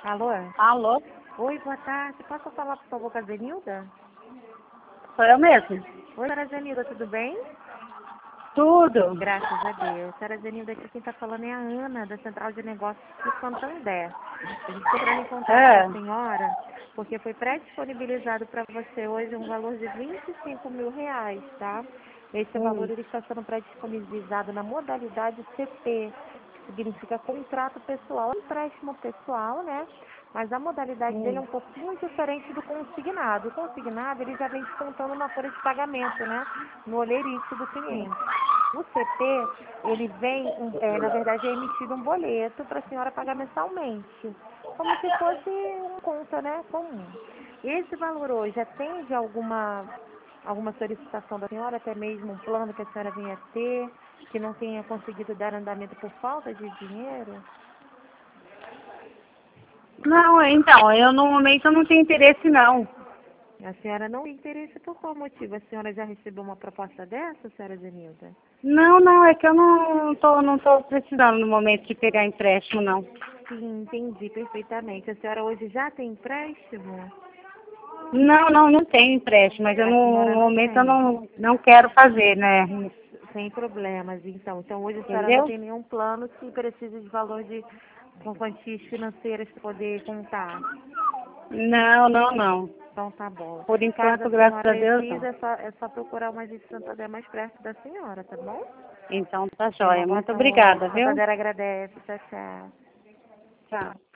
Alô? Alô? Oi, boa tarde. Posso falar, por favor, com a Zenilda? Sou eu mesmo? Oi, senhora Zenilda, tudo bem? Tudo. Graças a Deus. Senhora Zenilda, aqui quem está falando é a Ana, da Central de Negócios do Santander. A gente está entrando em contato com É. a senhora porque foi pré-disponibilizado para você hoje um valor de R$ 25.000, tá? Esse valor ele está sendo pré-disponibilizado na modalidade CP, que significa contrato pessoal, empréstimo pessoal, né? Mas a modalidade dele é um pouquinho diferente do consignado. O consignado, ele já vem descontando uma folha de pagamento, né? No olheiriço do cliente. O CP, ele vem, na verdade, é emitido um boleto para a senhora pagar mensalmente. Como se fosse uma conta, né? Comum. Esse valor hoje atende alguma solicitação da senhora, até mesmo um plano que a senhora venha ter, que não tenha conseguido dar andamento por falta de dinheiro? Não, então, eu no momento eu não tenho interesse não. A senhora não tem interesse por qual motivo? A senhora já recebeu uma proposta dessa, senhora Zenilda? Não, é que eu não tô precisando no momento de pegar empréstimo, não. Sim, entendi perfeitamente. A senhora hoje já tem empréstimo? Não tenho empréstimo, mas eu A senhora no não momento eu tem. não quero fazer, né? Sem problemas, então. Então hoje a senhora não Entendeu? tem nenhum plano que precise de valor com quantias financeiras para poder contar. Não. Então tá bom. Por Caso a enquanto, graças senhora a Deus, não. decida, é só procurar uma agência de Santander mais perto da senhora, tá bom? Então tá Tenha uma joia. boa Muito tarde. obrigada, viu? Santander agradece. Tchau, tchau. Tchau.